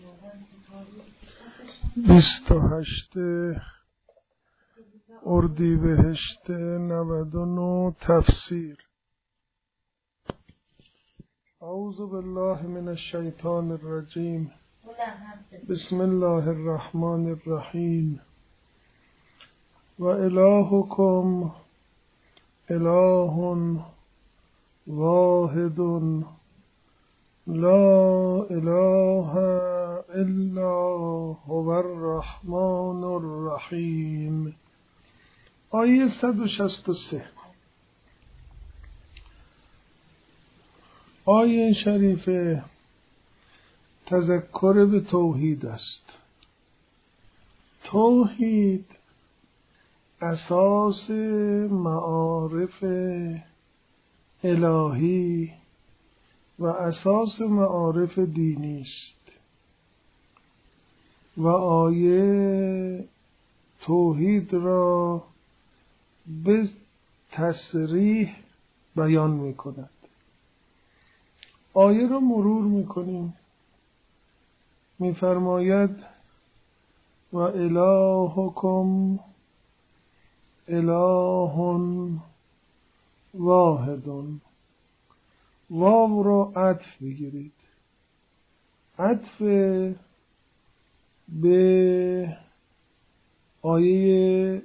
28 اردیبهشت 99 تفسیر. اعوذ بالله من الشیطان الرجیم. بسم الله الرحمن الرحیم. و الهکم اله واحد لا اله الا هو الرحمن الرحیم. آیه 163. آیه شریفه تذکر به توحید است. توحید اساس معارف الهی و اساس معارف دینی است و آیه توحید را به تصریح بیان می‌کند. آیه را مرور می‌کنیم. می‌فرماید و الهکم اله واحد. واو را عطف بگیرید. عطف به آیه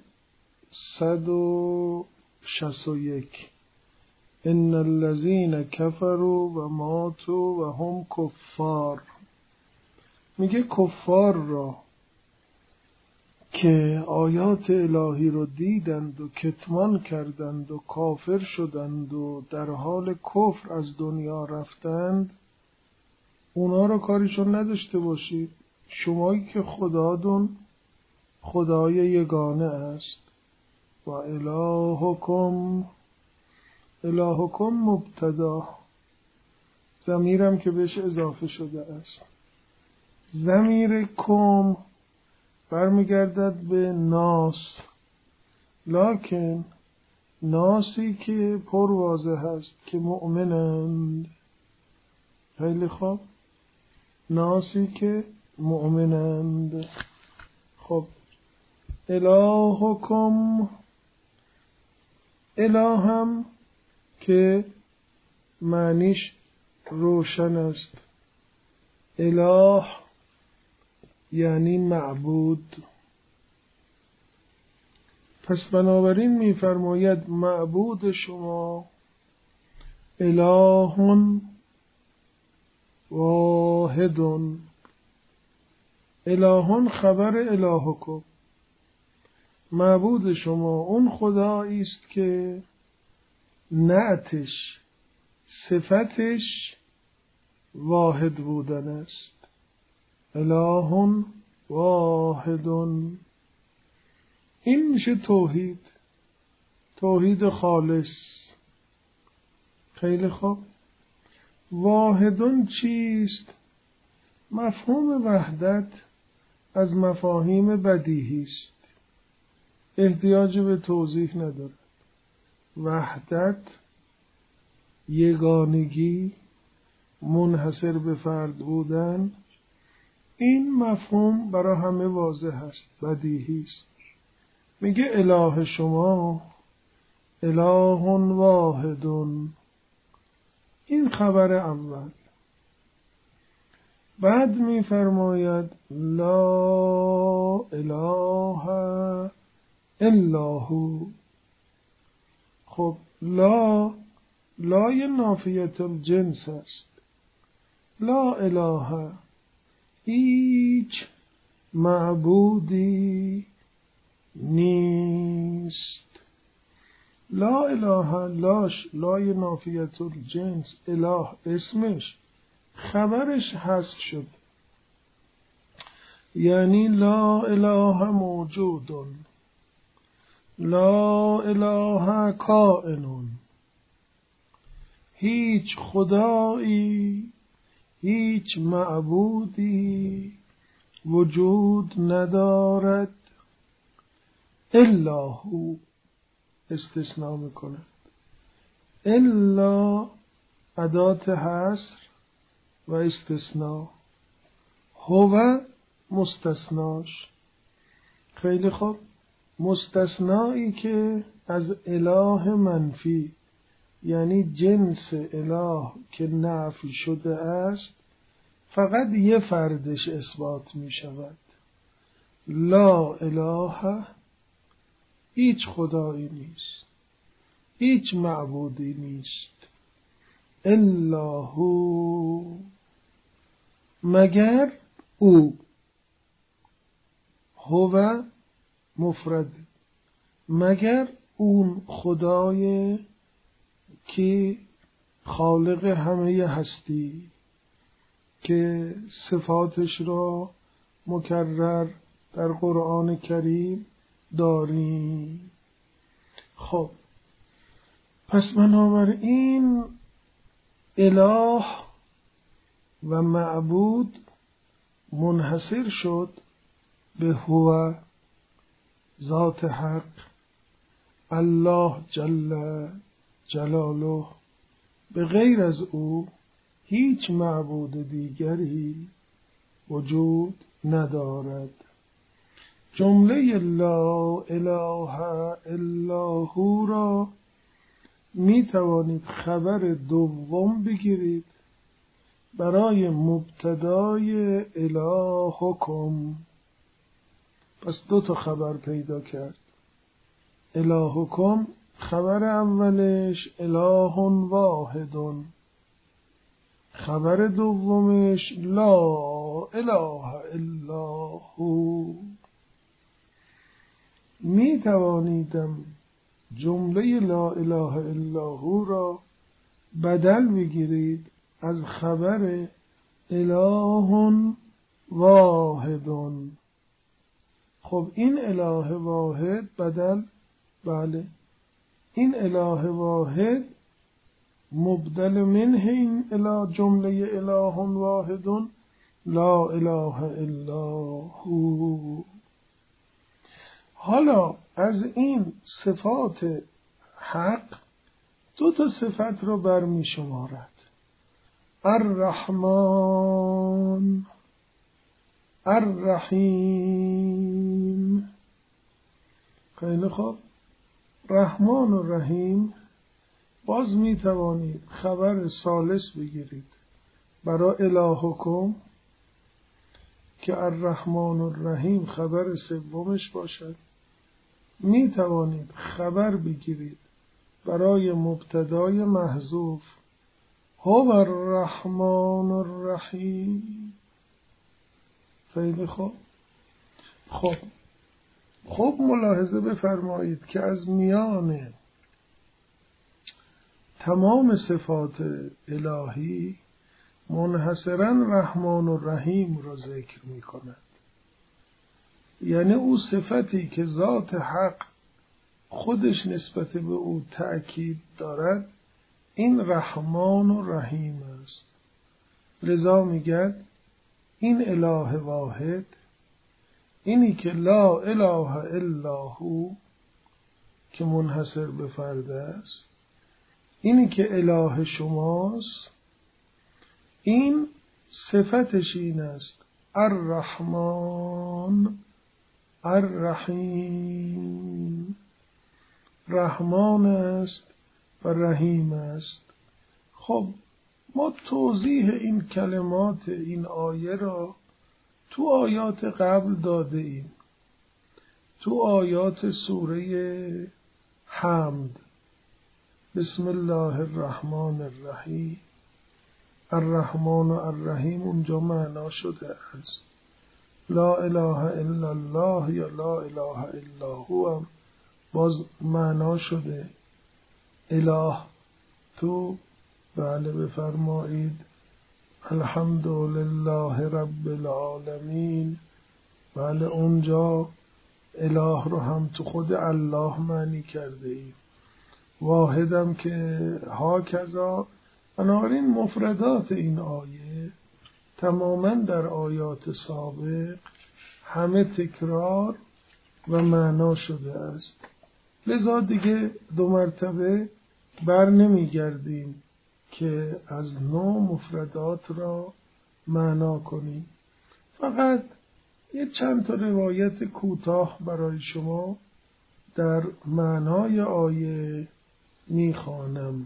161 ان الذين كفروا و ماتوا و هم کفار. میگه کفار را که آیات الهی رو دیدند و کتمان کردند و کافر شدند و در حال کفر از دنیا رفتند، اونا را کاریشون نداشته باشید. شمایی که خدادون خدای یگانه است. و الهکم مبتدا، ضمیرم که بهش اضافه شده است. ضمیر کم برمیگردد به ناس، لکن ناسی که پر واضح است که مؤمنند. خیلی خوب، ناسی که مؤمنند. خب الهکم، الهم که معنیش روشن است. اله یعنی معبود. پس بنابراین می‌فرماید معبود شما اله واحد. اله خبر الهکم. معبود شما اون خدایی است که نعتش، صفتش واحد بودن است. اله واحد. این میشه توحید، توحید خالص. خیلی خوب. واحدون چیست؟ مفهوم وحدت از مفاهیم بدیهی است، احتیاج به توضیح ندارد. وحدت، یگانگی، منحصر به فرد بودن، این مفهوم برای همه واضح است، بدیهی است. میگه اله شما اله واحد. این خبر اول. بعد میفرماید لا اله الا هو. خب لای نافیت الجنس است. لا اله، هیچ معبودی نیست. لا اله، لای نافیت الجنس، اله اسمش، خبرش حذف شد. یعنی لا اله موجود، لا اله کائن. هیچ خدایی، هیچ معبودی وجود ندارد الا هو. استثناء میکند. الا ادات حصر و استثناء. هو مستثناش. خیلی خوب، مستثنایی که از اله منفی، یعنی جنس اله که نفی شده است، فقط یه فردش اثبات می شود. لا اله، هیچ خدایی نیست، هیچ معبودی نیست، الا هو، مگر او. هو مفرد، مگر اون خدای که خالق همه هستی، که صفاتش را مکرر در قرآن کریم داریم. خب پس بنابراین اله و معبود منحصر شد به هو، ذات حق، الله جل جلاله. به غیر از او هیچ معبود دیگری وجود ندارد. جمله لا اله الا هو را می توانید خبر دوم بگیرید برای مبتدای الهکم. پس 2 خبر پیدا کرد. الهکم خبر اولش اله واحد، خبر دومش لا اله الا هو. می توانیدم جمله لا اله الا هو را بدل بگیرید از خبر اله واحد. خب این اله واحد بدل، بله، این اله واحد مبدل منه این جمله اله واحد لا اله الا هو. حالا از این صفات حق 2 صفت رو برمی شمارد. الرحمن، الرحیم. خیلی خوب، رحمان و رحیم باز می توانید خبر ثالث بگیرید برای الهکم که الرحمن و رحیم خبر سومش باشد. می توانید خبر بگیرید برای مبتدای محذوف هو الرحمن الرحیم. خیلی خوب. خب ملاحظه بفرمایید که از میان تمام صفات الهی منحصراً رحمان و رحیم را ذکر می کند. یعنی او صفتی که ذات حق خودش نسبت به او تأکید دارد این رحمان و رحیم است. لذا میگد این اله واحد، اینی که لا اله الا هو که منحصر به فرد است، اینی که اله شماست، این صفتش این است الرحمن الرحیم. رحمان است و رحیم است. خب ما توضیح این کلمات این آیه را تو آیات قبل داده ایم. تو آیات سوره حمد بسم الله الرحمن الرحیم، الرحمن و الرحیم اونجا معنا شده است. لا اله الا الله یا لا اله الا هو هم باز معنا شده. اله تو بله بفرمایید الحمد لله رب العالمین. بله اونجا اله رو هم تو خود الله معنی کرده ایم. واحدم که هاکذا. بنابراین مفردات این آیه تماما در آیات سابق همه تکرار و معنا شده است. لذا دیگه 2 مرتبه بر نمی گردیم که از نوع مفردات را معنا کنیم. فقط یه چند تا روایت کوتاه برای شما در معنای آیه میخوانم.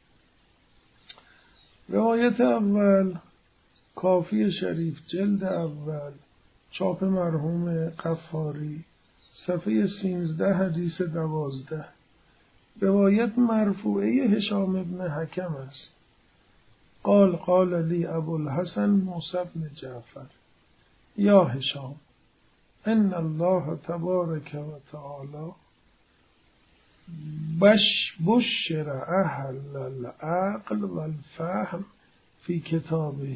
روایت اول کافی شریف جلد اول چاپ مرحوم قفاری صفحه 13 حدیث 12. روایت مرفوعه هشام ابن حکم است. قال قال لی ابوالحسن موسی بن جعفر یا هشام ان الله تبارک و تعالی بشر اهل العقل والفهم فی کتابه.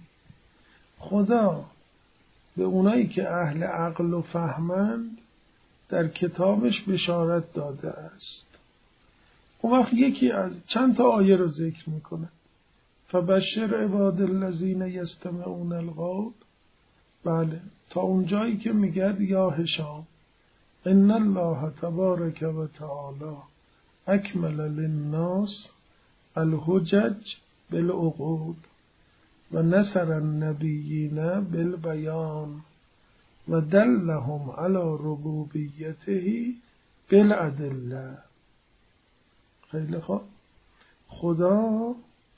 خدا به اونایی که اهل عقل و فهمند در کتابش بشارت داده است. اون وقت یکی از چند تا آیه رو ذکر میکنه. فبشر عباد الذین یستمعون القول. بله تا اونجایی که میگه یا هشام ان الله تبارک و تعالی اکمل للناس الحجج بالعقول و نصر النبیین بالبیان و دلهم علی ربوبیته بالادله. خیلی خوب. خدا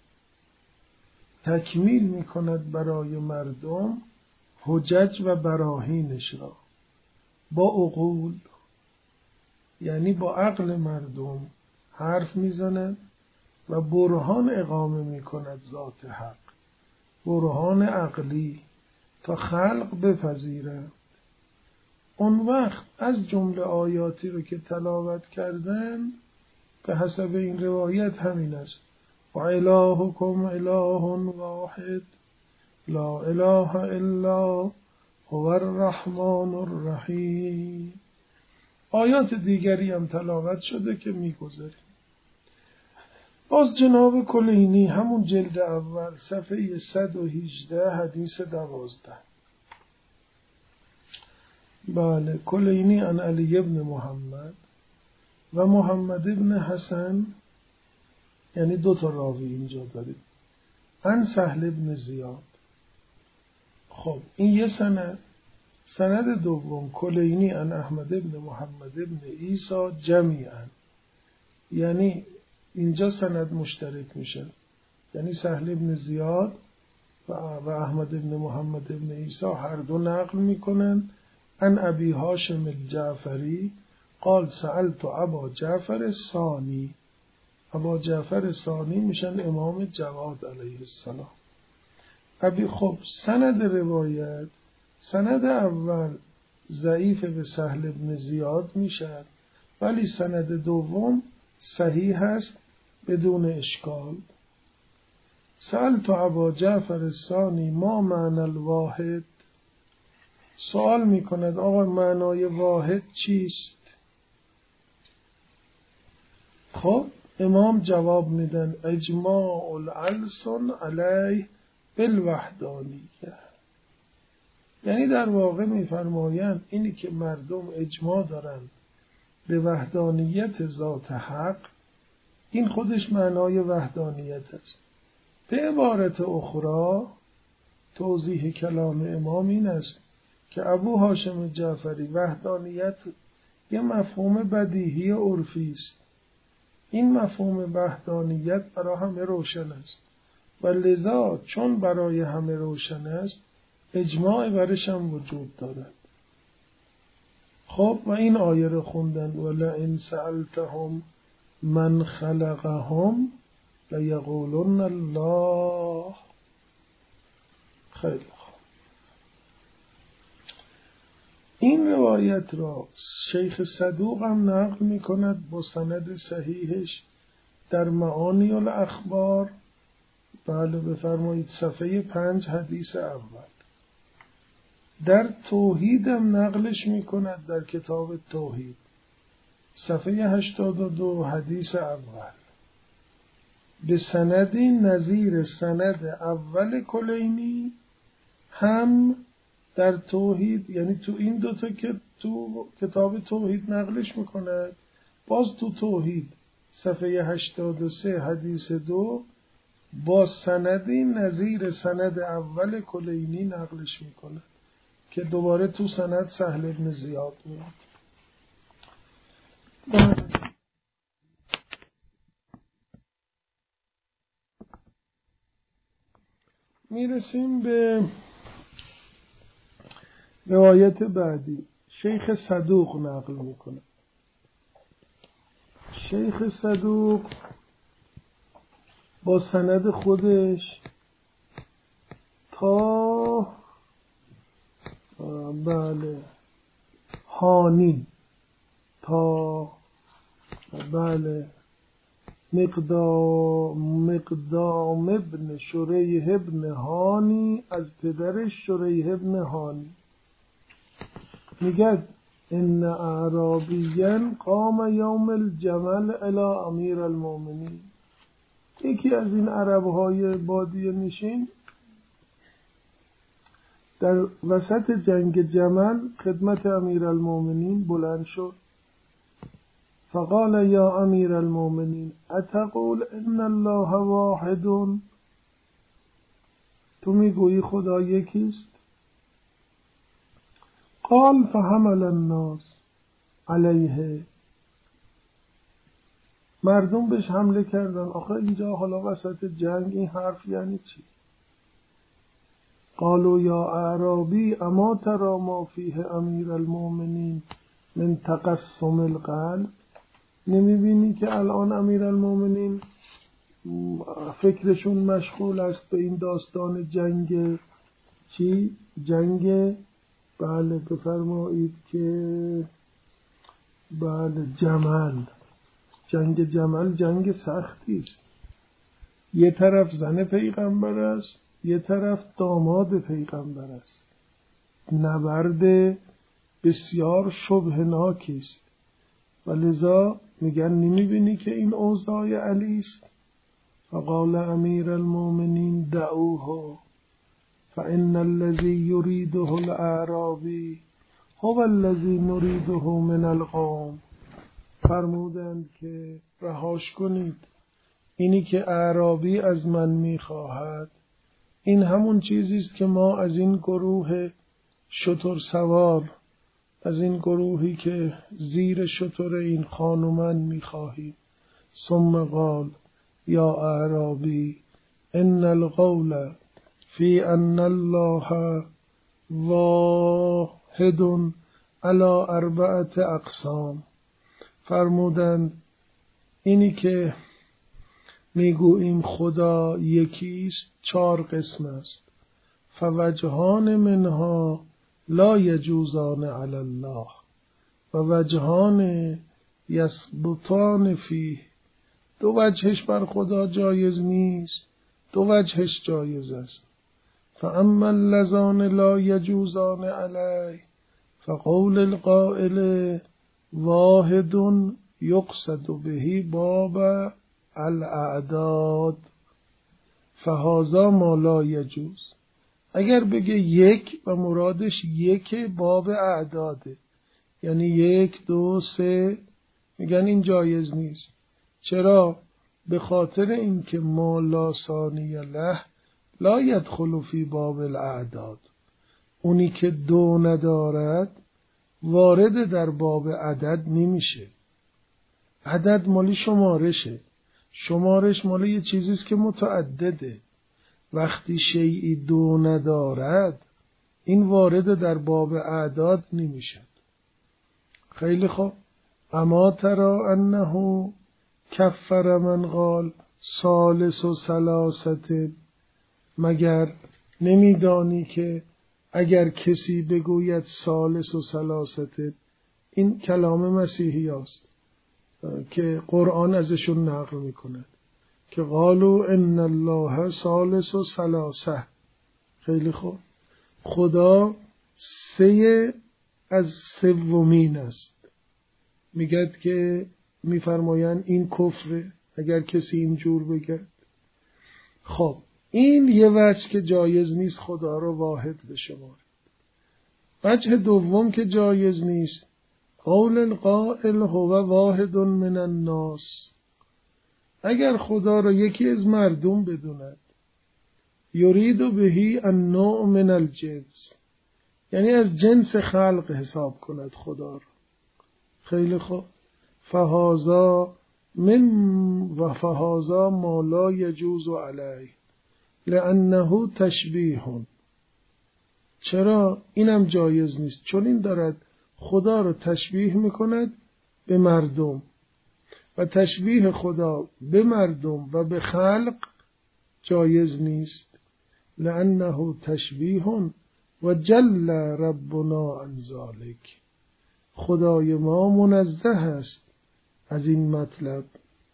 تکمیل میکند برای مردم حجج و براهینش را با عقول، یعنی با عقل مردم حرف میزند و برهان اقامه میکند ذات حق، برهان عقلی تا خلق بپذیرند. اون وقت از جمله آیاتی رو که تلاوت کردن به حسب این روایت همین است: و الهکم اله واحد لا اله الا هو الرحمن الرحیم. آیات دیگری هم تلاوت شده که میگذاریم. باز جناب کلینی همون جلد اول صفحه 118 حدیث 12. بله کلینی عن علی ابن محمد و محمد ابن حسن، یعنی دو تا راوی اینجا داریم، عن سهل ابن زیاد. خب این یه سند دوم کلینی عن احمد ابن محمد ابن عیسی جمیعا، یعنی اینجا سند مشترک میشه، یعنی سهل ابن زیاد و احمد ابن محمد ابن عیسی هر دو نقل میکنن عن ابی هاشم الجعفری قال سألت ابا جعفر الثانی. ابا جعفر الثانی میشن امام جواد علیه السلام. خب سند روایت، سند اول ضعیف به سهل ابن زیاد میشد، ولی سند دوم صحیح است بدون اشکال. سألت ابا جعفر الثانی ما معنی الواحد. سوال میکند آقا معنای واحد چیست؟ خب امام جواب میدن اجماع الالسن علیه بالوحدانیه. یعنی در واقع میفرمایند اینی که مردم اجماع دارند به وحدانیت ذات حق، این خودش معنای وحدانیت است. به عبارت اخرى توضیح کلام امام این است که ابو هاشم جعفری وحدانیت یه مفهوم بدیهی عرفی است. این مفهوم وحدانیت برای همه روشن است و لذا چون برای همه روشن است اجماع برش هم وجود دارد. خب و این آیه رو خوندن ولئن سألتهم من خلقهم لیقولن الله. خیلی خوب. این روایت را شیخ صدوق هم نقل می کند با سند صحیحش در معانی الاخبار. بله بفرمایید صفحه 5 حدیث اول. در توحید هم نقلش می کند در کتاب توحید صفحه 82 حدیث اول به سندی نظیر سند اول کلینی هم در توحید، یعنی تو این دوتا که تو کتاب توحید نقلش میکند، باز تو توحید صفحه 83 حدیث 2 با سندی نظیر سند اول کلینی نقلش میکند. که دوباره تو سند سهل بن زیاد میاد. میرسیم به روایت بعدی. شیخ صدوق نقل میکنه. شیخ صدوق با سند خودش تا هانی، تا مقدام ابن شریح ابن هانی از پدرش شریح ابن هانی میگه ان اعرابیا قام یوم الجمل الی امیر المؤمنین. یکی از این عربهای بادیه نشین در وسط جنگ جمل خدمت امیر المؤمنین بلند شد. فقال یا امیر المؤمنین اتقول ان الله واحد؟ تو میگویی خدا یکیست؟ قال فحمل الناس علیه. مردم بهش حمله کردن. آخه اینجا حالا وسط جنگ این حرف یعنی چی؟ قالوا یا اعرابی اما ترى ما فیه امیر المؤمنین من تقسم القلب؟ نمیبینی که الان امیر المؤمنین فکرشون مشغول است به این داستان جنگ چی؟ جنگ بفرمایید که جمل. جنگ جمل جنگ سختی است. یه طرف زن پیغمبر است، یه طرف داماد پیغمبر است. نبرد بسیار شبهناکی است و لذا میگن نمیبینی که این اوضاع علی است؟ فقال امیر المؤمنین دعوه فإن الذي يريده الأعرابي هو الذي نريده من القوم. فرمودند که رهاش کنید، اینی که اعرابی از من میخواهد این همون چیزی است که ما از این گروه شتر سوار، از این گروهی که زیر شتر این خانومن میخواهیم. ثم قال یا اعرابی ان القول فی ان الله واحد علی 4 اقسام. فرمودند اینی که میگوییم خدا یکیست 4 قسم است. فوجهان منها لا یجوزان علی الله و وجهان یثبتان فیه. 2 وجهش بر خدا جایز نیست، 2 وجهش جایز است. فاما اللذان لا یجوزان علی فقول القائل واحد یقصد به باب الاعداد فهذا ما لا یجوز. اگر بگه 1 و مرادش 1 باب اعداده، یعنی 1 2 3، میگن این جایز نیست. چرا؟ به خاطر اینکه ما لا ثانی له لا یدخل فی باب الاعداد. اونی که 2 ندارد وارد در باب عدد نمیشه. عدد مالی شمارشه، شمارش مالی یه چیزیست که متعدده. وقتی شیئی 2 ندارد این وارد در باب اعداد نمیشد. خیلی خوب. اما ترى انه کفر من قال ثالث و ثلاثه. مگر نمیدانی که اگر کسی بگوید ثالث و ثلاثه، این کلام مسیحی است که قرآن ازشون نقل میکند که قالوا ان الله ثالث و ثلاثه. خیلی خوب. خدا 3 از 3 است. میگد که میفرمایند این کفره اگر کسی اینجور بگد. خب این یه وجه که جایز نیست خدا رو واحد بشمارید. وجه دوم که جایز نیست قول القائل هو واحد من الناس. اگر خدا را یکی از مردم بدوند یرید بهی النوع من الجنس، یعنی از جنس خلق حساب کند خدا رو. خیلی خوب. فهذا ما لا یجوز علیه لانه تشبیه. چرا اینم جایز نیست؟ چون این دارد خدا رو تشبیه میکند به مردم و تشبیه خدا به مردم و به خلق جایز نیست. لانه تشبیه و جل ربنا عن ذلک. خدای ما منزه است از این مطلب.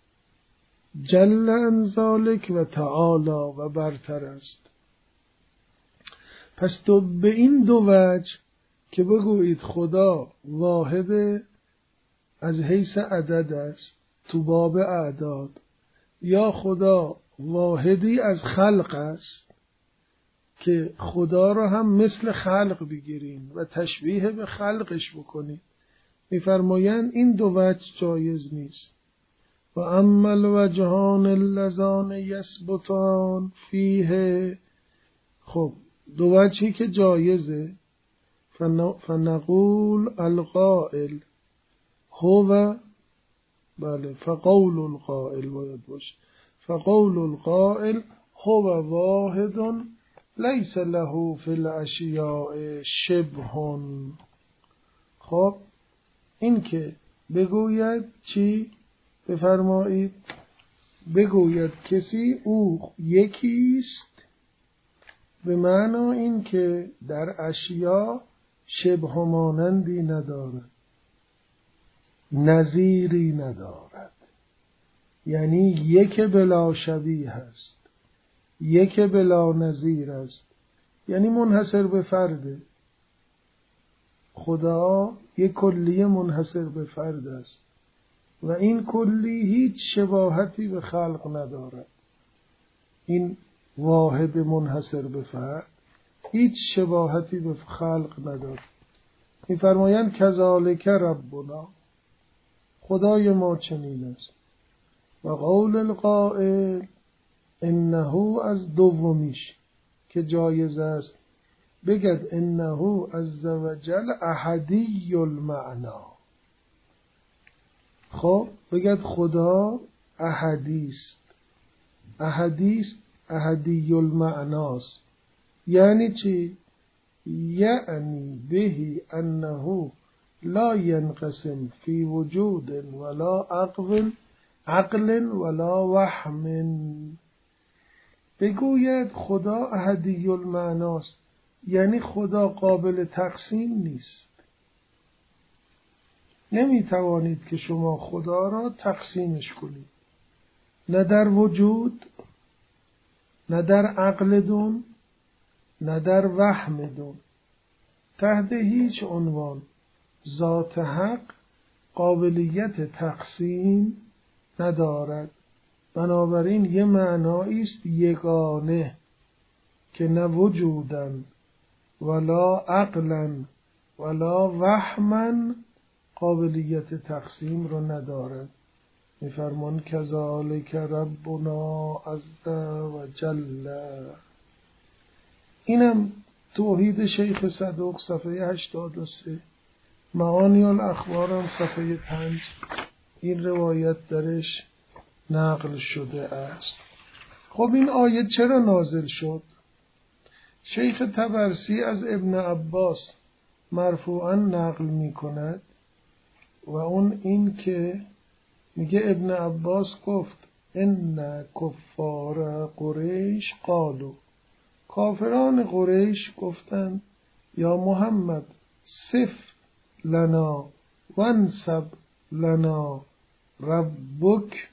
جل عن ذلک و تعالی و برتر است. پس تو به این دو وجه که بگویید خدا واحد از حیث عدد است تو باب اعداد، یا خدا واحدی از خلق است که خدا را هم مثل خلق بگیرین و تشبیه به خلقش بکنید، می‌فرمایند این دو وجه جایز نیست. و اما الوجهان اللذان یثبتان فیه. خب دو وجهی که جایزه، فنقول القائل هو، بله فقول القائل باید باشه، فقول القائل هو واحد لیس له فی الاشیاء شبه. خب این که بگوید چی؟ بفرمایید بگوید کسی او یکیست، به معنی این که در اشیا شبه مانندی ندارد، نظیری ندارد، یعنی یک بلا شبیه است، یک بلا نظیر است، یعنی منحصر به فرده. خدا یک کلی منحصر به فرد است و این کلی هیچ شباهتی به خلق ندارد. این واحد منحصر به فرد هیچ شباهتی به خلق ندارد. می‌فرمایند کذالک ربنا، خدای ما چنین است. و قول القائل انه از دومیش که جایز است بگد انه عز وجل احدی المعنا. خب بگد خدا احدیست، احدی المعناست. یعنی چی؟ یعنی بهی انه لا ينقسم فی وجود ولا عقل ولا وهم. بگوید خدا احدی المعناست، یعنی خدا قابل تقسیم نیست. نمی توانید که شما خدا را تقسیمش کنید، نه در وجود، نه در عقل دون، نه در وهم دون. تحت هیچ عنوان ذات حق قابلیت تقسیم ندارد. بنابراین یه معنایی است یگانه که نه وجودن ولا عقلا ولا وهما قابلیت تقسیم رو ندارد. میفرمان کذالک ربنا عز و جل. اینم توحید شیخ صدوق صفحه 83، معانی الاخبار هم صفحه 5 این روایت درش نقل شده است. خب این آیه چرا نازل شد؟ شیخ طبرسی از ابن عباس مرفوعا نقل می کند و اون این که میگه ابن عباس گفت ان کفار قریش قالوا، کافران قریش گفتند یا محمد صف لنا وانسب لنا ربک،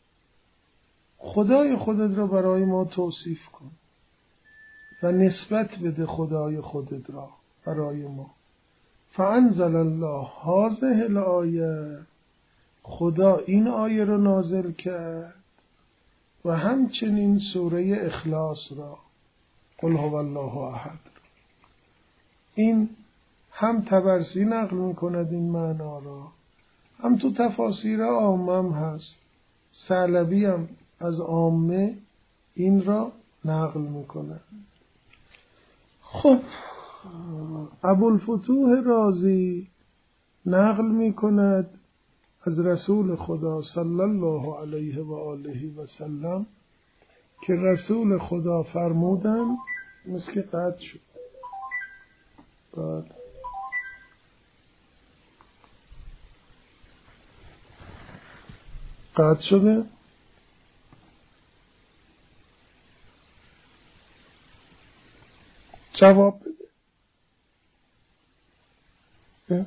خدای خودت را برای ما توصیف کن و نسبت بده خدای خودت را برای ما. فانزل الله هذه الآیه، خدا این آیه را نازل کرد و همچنین سوره اخلاص را، قل هو الله احد. این هم طبرسی نقل میکند این معنا را، هم تو تفاسیر عامه هست. ثعلبی هم از عامه این را نقل میکند. خب ابوالفتوح رازی نقل می کند از رسول خدا صلی الله علیه و آله و سلم که رسول خدا فرمودن، مثل که قطع شد. بعد قطع شده. جواب بده.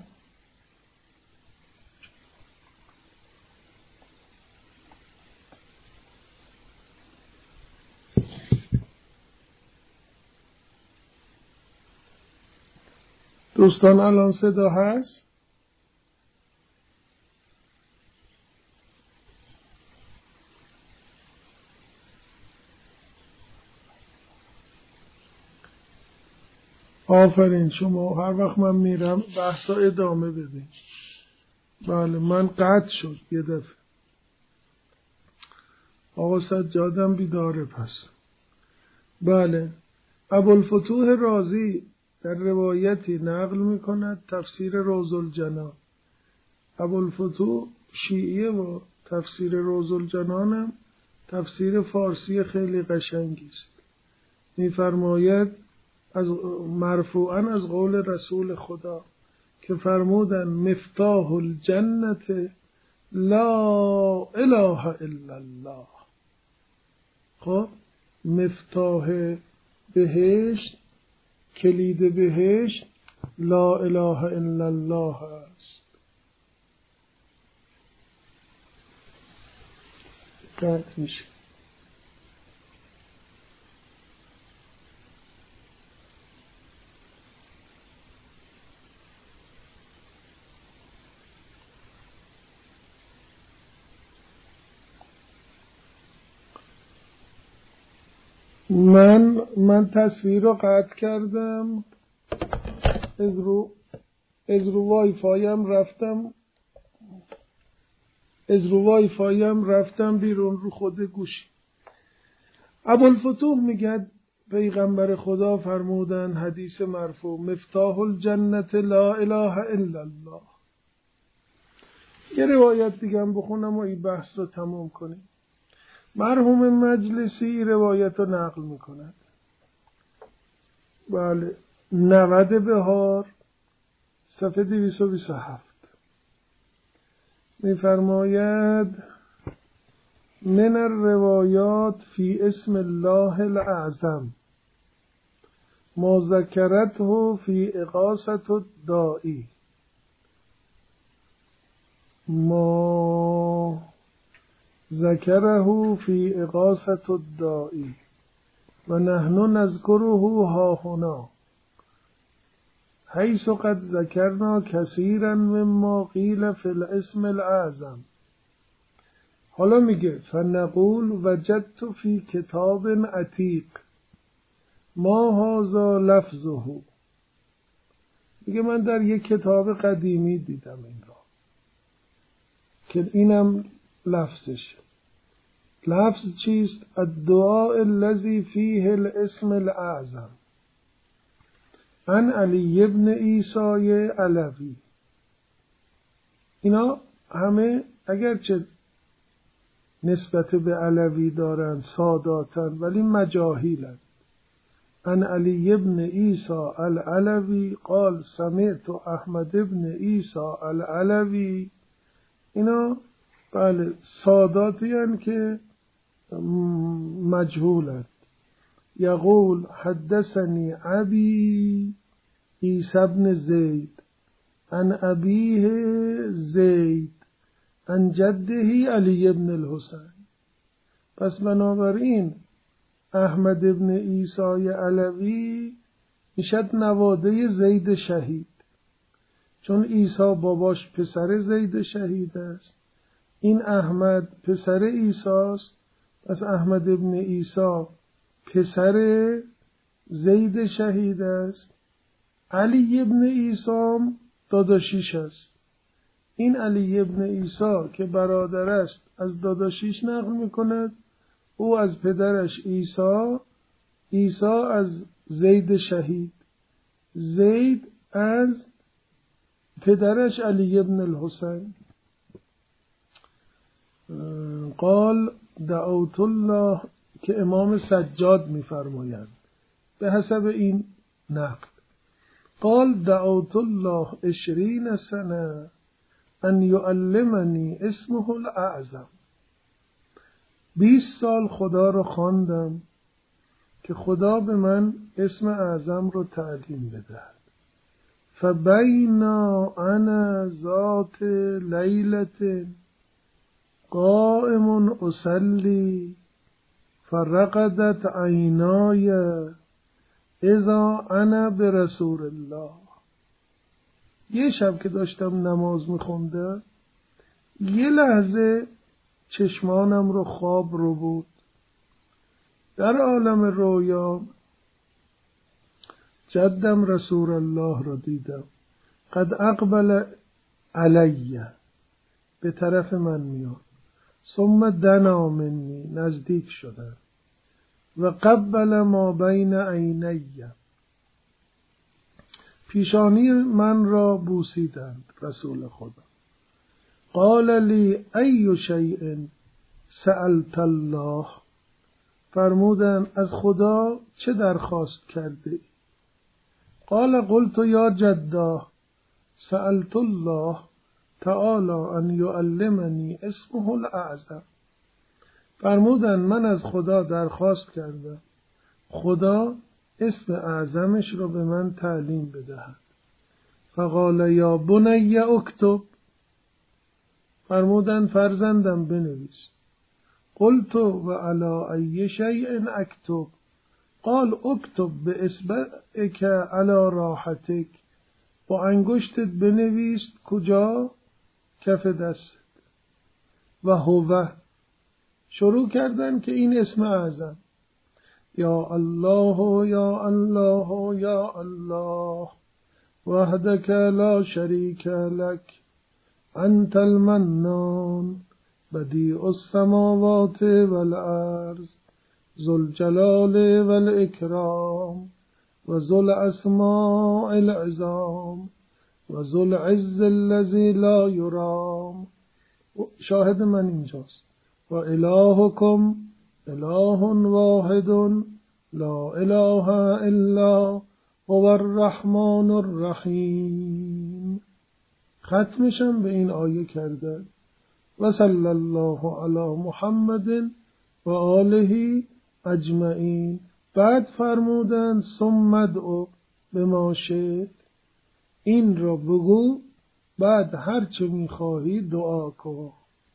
دوستان الان صدا هست؟ آفرین شما. هر وقت من میرم بحثا ادامه بدین. بله من قطع شد یه دفعه. آقا سجادم بیداره پس. بله ابوالفتوح رازی در روایتی نقل میکند تفسیر روض الجنان. ابوالفتوح شیعیه و تفسیر روض الجنانم تفسیر فارسی خیلی قشنگی است. میفرماید از مرفوعا از قول رسول خدا که فرمودن مفتاح الجنت لا اله الا الله. خب مفتاح بهشت، کلید بهشت لا اله الا الله است. قطع میشه. من تصویر رو قطع کردم، از رو وای فایم رفتم بیرون رو خود گوشی. ابوالفتوح میگه پیغمبر خدا فرمودن حدیث مرفوع مفتاح الجنت لا اله الا الله. یه روایت دیگه هم بخونم و این بحث رو تمام کنیم. مرحوم مجلسی روایت رو نقل میکند. بله 90 بهار صفحه 227 میفرماید من الروایات فی اسم الله الاعظم ما ذکرته فی اغاثة الدائی ما ذکره فی اغاثة الدائی و نحن نذکره ها هنا حیث قد ذکرنا کثیرا مما قیل فی الاسم الاعظم. حالا میگه فنقول وجدت فی کتاب عتیق ما هذا لفظه. میگه من در یک کتاب قدیمی دیدم این را که اینم لفظش. لفظ چیست؟ الدعاء الذي فيه الاسم الاعظم عن علی ابن عیسی علوی. اینا همه اگرچه نسبت به علوی دارن ساداتن ولی مجاهیلن. عن علی ابن عیسی العلوی قال سمعت احمد ابن عیسی العلوی. اینا بله ساداتی هن که مجهولند. یقول حدثنی ابی عیسی ابن زید عن ابیه زید عن جده علی ابن الحسین. پس بنابراین احمد ابن عیسی علوی میشد نواده زید شهید، چون عیسی باباش پسر زید شهید است، این احمد پسر عیسی است. پس احمد ابن عیسی پسر زید شهید است. علی ابن عیسی داداشیش است. این علی ابن عیسی که برادر است از داداشیش نقل میکند. او از پدرش عیسی، عیسی از زید شهید، زید از پدرش علی ابن الحسین قال دعوت الله، که امام سجاد می‌فرمایند به حسب این نقل، قال دعوت الله 20 سنه ان يعلمني اسمه الاعظم. 20 سال خدا رو خواندم که خدا به من اسم اعظم رو تعلیم بدهد. فبین انا ذات لیلة قائم اصلی فرقدت عینای اذا انا برسول الله. یه شب که داشتم نماز میخوندم، یه لحظه چشمانم رو خواب رو بود. در عالم رویا جدم رسول الله را دیدم، قد اقبل علیه، به طرف من میاد، ثم دنا منی، نزدیک شدن، و قبل ما بین عینیه، پیشانی من را بوسیدند رسول خدا. قال لی ای شیء سألت الله، فرمودند از خدا چه درخواست کرده؟ قال قلت یا جدا سألت الله تعالی ان یعلمنی اسمه الاعظم. فرمودند من از خدا درخواست کردم خدا اسم اعظمش رو به من تعلیم بدهد. فقال یا بنی اکتب، فرمودند فرزندم بنویس. قلت و علی ای شیء اکتب؟ قال اکتب باصبعک علی راحتک، با انگشتت بنویس کجا؟ کف دست. و هو، شروع کردن که این اسم اعظم، یا الله یا الله یا الله وحدک لا شریک لک انت المنان بدیع السماوات والارض ذو الجلال والاکرام و ذو الاسماء العظام و ذو العز الذی لا یرام. شاهد من اینجاست. و الهکم اله واحد لا اله الا هو الرحمن الرحیم. ختمشم به این آیه کرده و صلی الله علی محمد و آله اجمعین. بعد فرمودند ثم ادعو بما شئت، این را بگو بعد هر چه میخواهی دعا کن.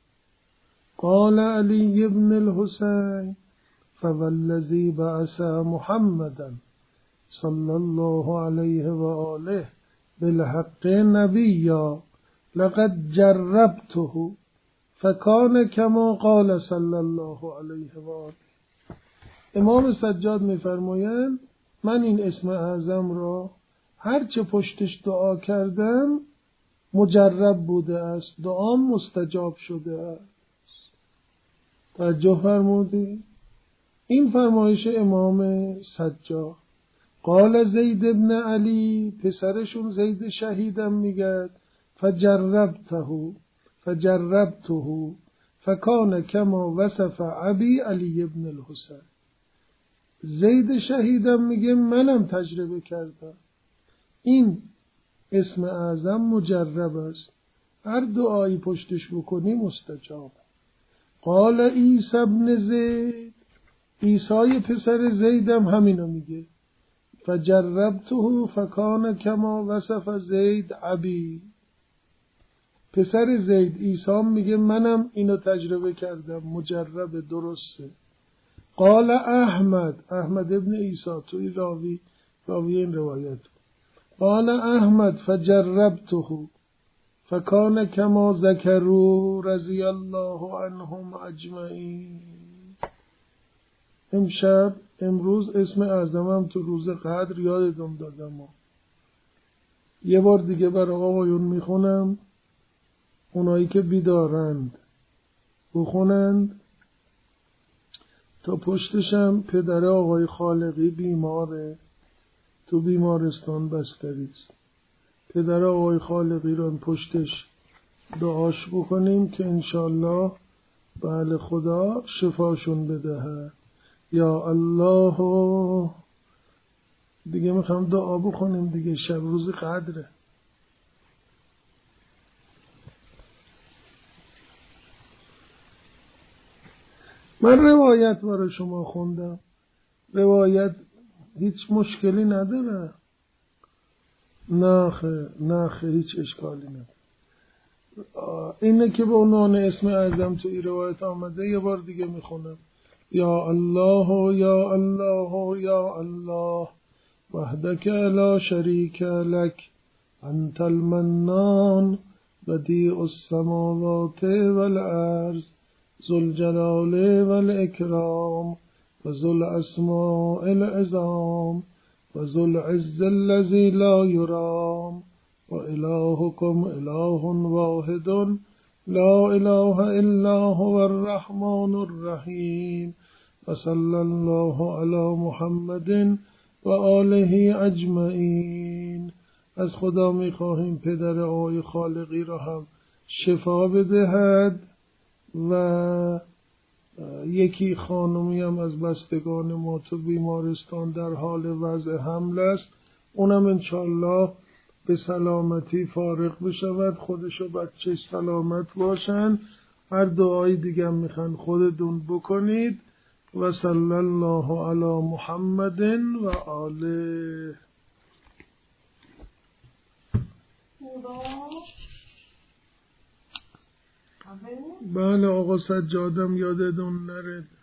قال علی ابن الحسین فوالذی بعث محمدا صلی الله علیه و آله بالحق نبیا لقد جربته فکان کما قال صلی الله علیه و آله. امام سجاد میفرمایند من این اسم اعظم را هر چه پشتش دعا کردم مجرب بوده است، دعام مستجاب شده است. توجه فرمودی؟ این فرمایش امام سجاد. قال زید ابن علی، پسرشون زید شهیدم میگه فجربته فکان کما وصف ابی علی ابن الحسین. زید شهیدم میگه منم تجربه کردم، این اسم اعظم مجرب است، هر دعایی پشتش بکنی مستجاب. قال عیسی ابن زید، عیسی پسر زیدم همینو میگه فجربته فکان کما وصف زید ابی. پسر زید عیسی میگه منم اینو تجربه کردم، مجرب، درسته. قال احمد ابن عیسی، توی راوی این روایت، قال احمد فجربته فکان کما ذکروا رضی الله عنهم اجمعین. امروز اسم اعظمم تو روز قدر یادتون دادم. یه بار دیگه برای آقایون میخونم، اونایی که بیدارند بخونند. تا پشتشم پدر آقای خالقی بیماره، تو بیمارستان بستری است. پدر آقای خالقی رو پشتش دعاش بکنیم که انشالله بله خدا شفاشون بدهد. یا الله. دیگه میخوام دعا بکنیم دیگه، شب روز قدره. من روایت برای شما خوندم، روایت هیچ مشکلی نداره، نه هیچ اشکالی نداره. اینه که به عنوان اسم اعظم تو این روایت آمده. یه بار دیگه میخونم. یا الله یا الله یا الله وحدک لا شریک لک انت المنان بدیع السماوات والارض ذو الجلال والاکرام و ذو الاسماء العظام و ذو العز الذی لا یرام و الهکم اله واحد لا اله الا هو الرحمن الرحیم و صلی الله علی محمد و آله اجمعین. از خدا میخواهیم پدر آقای خالقی را هم شفا بدهد و یکی خانمی هم از بستگان ما تو بیمارستان در حال وضع حمل است، اونم انشالله به سلامتی فارغ بشود، خودش و بچهش سلامت باشن. هر دعایی دیگه هم میخوان خودتون بکنید. و صلی الله علی محمد و آله. بله آقا سجادم یادتون نره.